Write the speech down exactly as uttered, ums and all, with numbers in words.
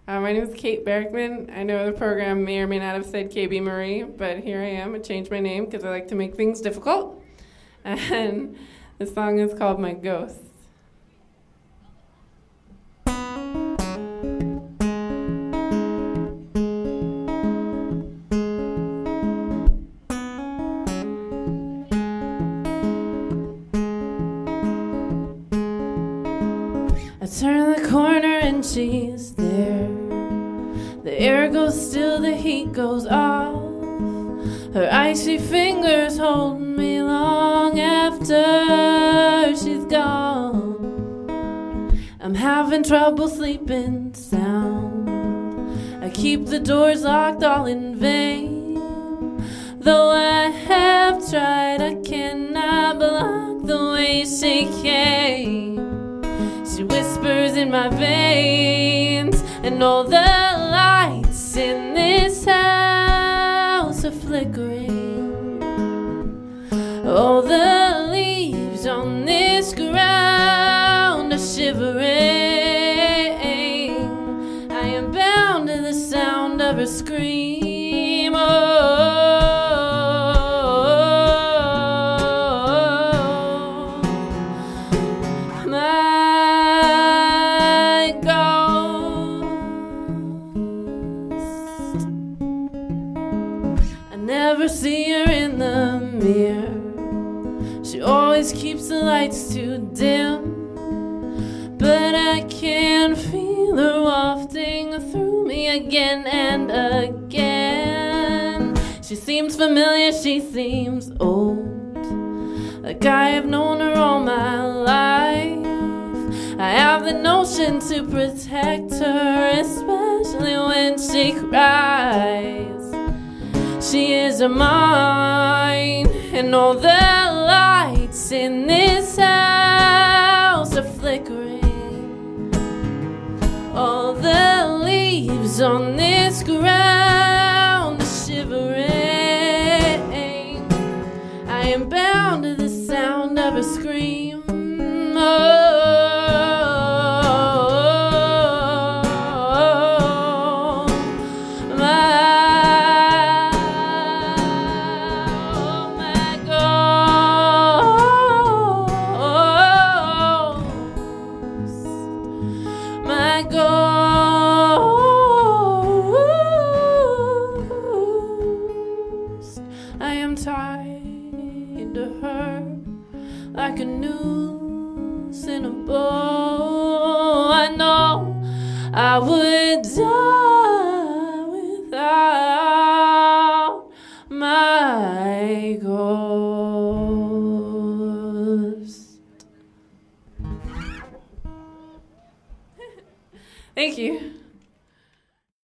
Uh, my name is Kate Berkman. I know the program may or may not have said K B Marie, but here I am. I changed my name because I like to make things difficult. And the song is called My Ghost. I turn the corner and she's there. The air goes still, the heat goes off. Her icy fingers hold me long after she's gone. I'm having trouble sleeping sound. I keep the doors locked all in vain. Though I have tried, I cannot block the way she came. She whispers in my veins, and all the lights in this house are flickering. All the leaves on this ground are shivering. I am bound to the sound of her scream. Oh, never see her in the mirror. She always keeps the lights too dim, but I can feel her wafting through me again and again. She seems familiar, she seems old, like I have known her all my life. I have the notion to protect her, especially when she cries. She is a mine, and all the lights in this house are flickering. All the leaves on this ground are shivering. I am bound to the sound of her scream. Oh, my ghost. I am tied to her like a noose in a bow. I know I would die without my ghost. Thank you.